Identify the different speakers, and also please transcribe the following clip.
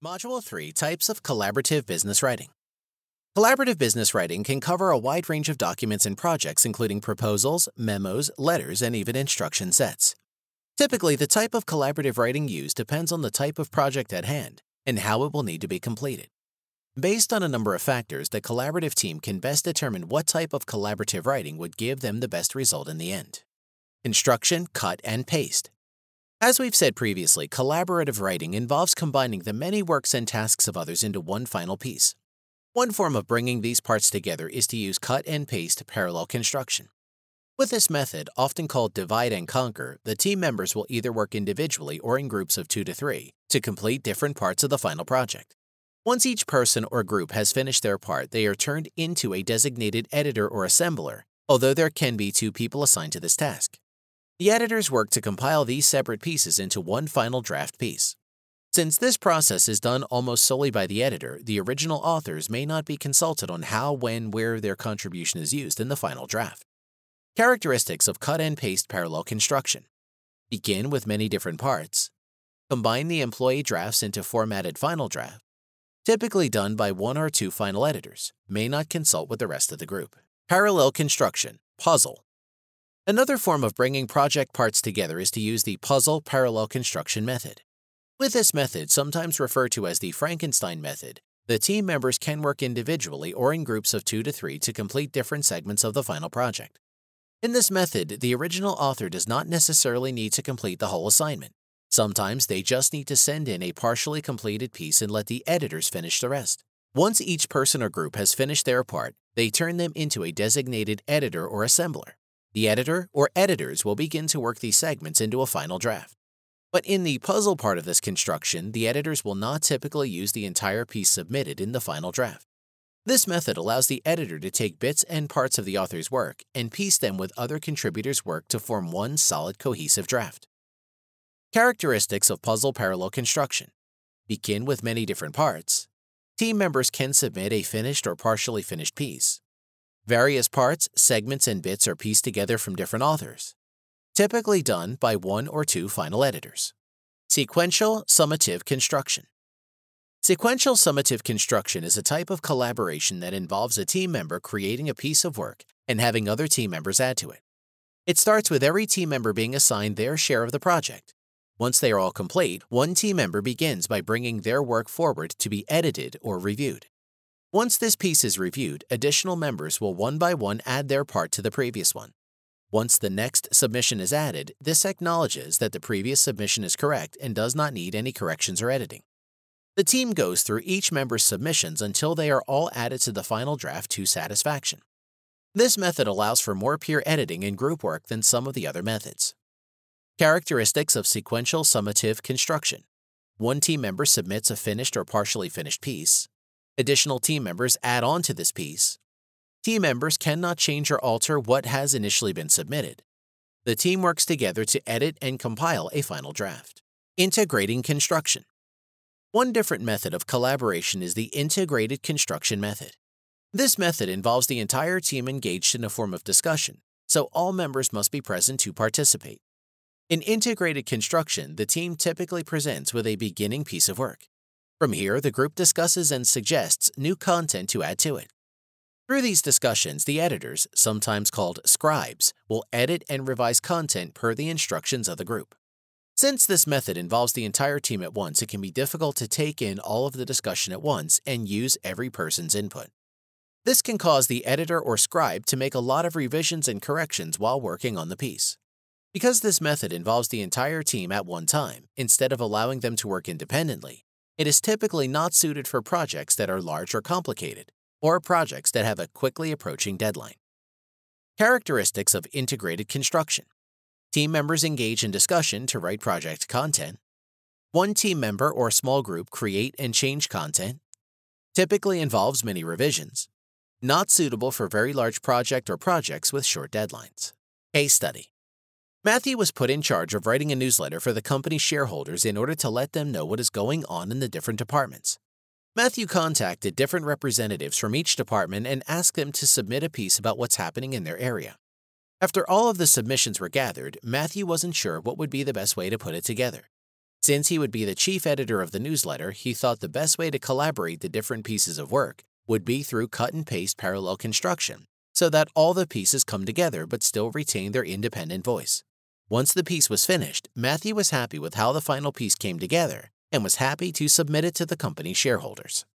Speaker 1: Module 3 Types of Collaborative Business Writing. Collaborative business writing can cover a wide range of documents and projects, including proposals, memos, letters, and even instruction sets. Typically, the type of collaborative writing used depends on the type of project at hand and how it will need to be completed. Based on a number of factors, the collaborative team can best determine what type of collaborative writing would give them the best result in the end. Construction, cut, and paste. As we've said previously, collaborative writing involves combining the many works and tasks of others into one final piece. One form of bringing these parts together is to use cut and paste parallel construction. With this method, often called divide and conquer, the team members will either work individually or in groups of 2 to 3 to complete different parts of the final project. Once each person or group has finished their part, they are turned into a designated editor or assembler, although there can be 2 people assigned to this task. The editors work to compile these separate pieces into one final draft piece. Since this process is done almost solely by the editor, the original authors may not be consulted on how, when, where their contribution is used in the final draft. Characteristics of cut and paste parallel construction. Begin with many different parts. Combine the employee drafts into formatted final draft. Typically done by 1 or 2 final editors. May not consult with the rest of the group. Parallel construction, puzzle. Another form of bringing project parts together is to use the puzzle parallel construction method. With this method, sometimes referred to as the Frankenstein method, the team members can work individually or in groups of 2 to 3 to complete different segments of the final project. In this method, the original author does not necessarily need to complete the whole assignment. Sometimes they just need to send in a partially completed piece and let the editors finish the rest. Once each person or group has finished their part, they turn them into a designated editor or assembler. The editor or editors will begin to work these segments into a final draft. But in the puzzle part of this construction, the editors will not typically use the entire piece submitted in the final draft. This method allows the editor to take bits and parts of the author's work and piece them with other contributors' work to form one solid, cohesive draft. Characteristics of puzzle parallel construction. Begin with many different parts. Team members can submit a finished or partially finished piece. Various parts, segments, and bits are pieced together from different authors. Typically done by 1 or 2 final editors. Sequential summative construction. Sequential summative construction is a type of collaboration that involves a team member creating a piece of work and having other team members add to it. It starts with every team member being assigned their share of the project. Once they are all complete, one team member begins by bringing their work forward to be edited or reviewed. Once this piece is reviewed, additional members will one by one add their part to the previous one. Once the next submission is added, this acknowledges that the previous submission is correct and does not need any corrections or editing. The team goes through each member's submissions until they are all added to the final draft to satisfaction. This method allows for more peer editing and group work than some of the other methods. Characteristics of sequential summative construction. One team member submits a finished or partially finished piece. Additional team members add on to this piece. Team members cannot change or alter what has initially been submitted. The team works together to edit and compile a final draft. Integrating construction. One different method of collaboration is the integrated construction method. This method involves the entire team engaged in a form of discussion, so all members must be present to participate. In integrated construction, the team typically presents with a beginning piece of work. From here, the group discusses and suggests new content to add to it. Through these discussions, the editors, sometimes called scribes, will edit and revise content per the instructions of the group. Since this method involves the entire team at once, it can be difficult to take in all of the discussion at once and use every person's input. This can cause the editor or scribe to make a lot of revisions and corrections while working on the piece. Because this method involves the entire team at one time, instead of allowing them to work independently, it is typically not suited for projects that are large or complicated, or projects that have a quickly approaching deadline. Characteristics of integrated construction. Team members engage in discussion to write project content. One team member or small group create and change content. Typically involves many revisions. Not suitable for very large project or projects with short deadlines. Case study. Matthew was put in charge of writing a newsletter for the company's shareholders in order to let them know what is going on in the different departments. Matthew contacted different representatives from each department and asked them to submit a piece about what's happening in their area. After all of the submissions were gathered, Matthew wasn't sure what would be the best way to put it together. Since he would be the chief editor of the newsletter, he thought the best way to collaborate the different pieces of work would be through cut and paste parallel construction, so that all the pieces come together but still retain their independent voice. Once the piece was finished, Matthew was happy with how the final piece came together and was happy to submit it to the company's shareholders.